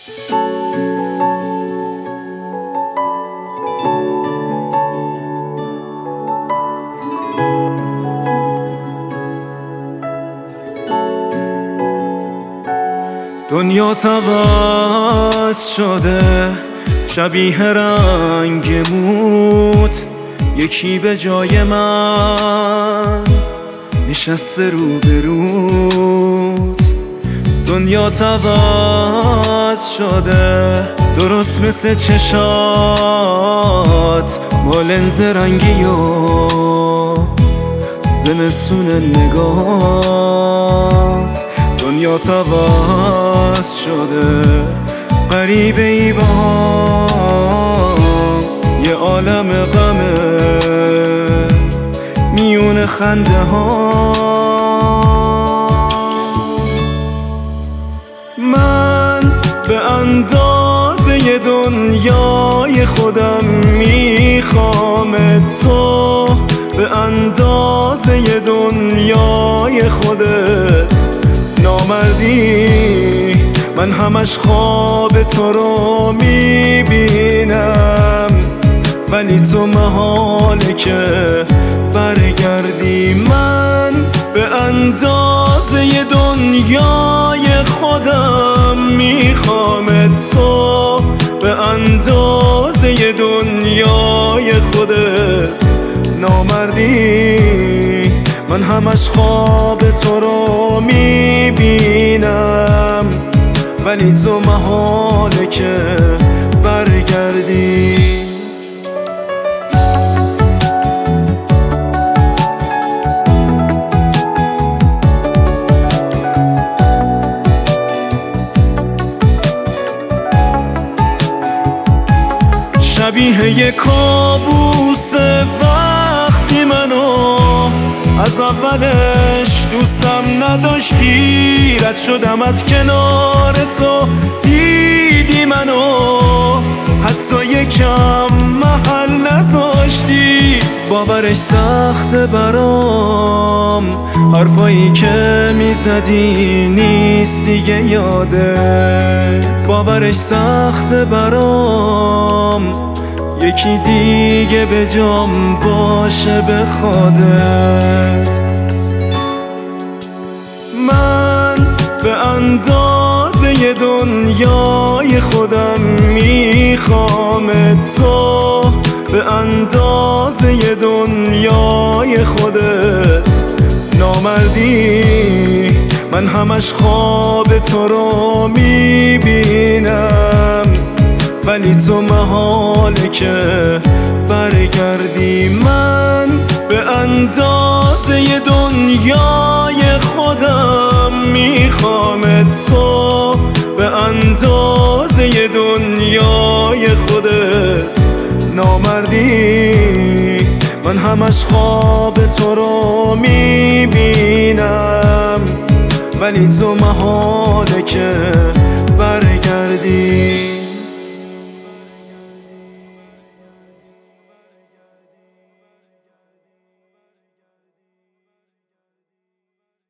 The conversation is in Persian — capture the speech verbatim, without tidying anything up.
دنیا عوض شده شبیه رنگ موت، یکی به جای من نشسته روبروت. دنیا عوض شده درست مثل چشات با لنز رنگی و زمستون نگات. دنیا عوض شده غریبه ای با یه عالم غمه میون خنده ها. من به اندازه دنیای خودم میخوام، تو به اندازه دنیای خودت نامردی. من همش خواب تو رو میبینم، ولی تو محاله که برگردی. من به اندازه دنیای خودم میخوام، تو به اندازه دنیای خودت نامردی. من همش خواب تو رو میبینم، ولی تو محاله که برگردی. شبیه یه کابوس وقتی منو از اولش دوستم نداشتی، رد شدم از کنار تو دیدی منو، حتی یکم محل نذاشتی. باورش سخته برام، حرفایی که میزدی نیست دیگه یادت. باورش سخته برام، یکی دیگه به جام باشه به خودت. من به اندازه دنیای خودم میخوام، تو به اندازه دنیای خودت نامردی. من همش خواب تو رو میبینم، ولی تو محاله که برگردی. من به اندازه دنیای خودم میخوام، تو به اندازه دنیای خودت نامردی. من همش خواب تو رو میبینم، ولی تو محاله که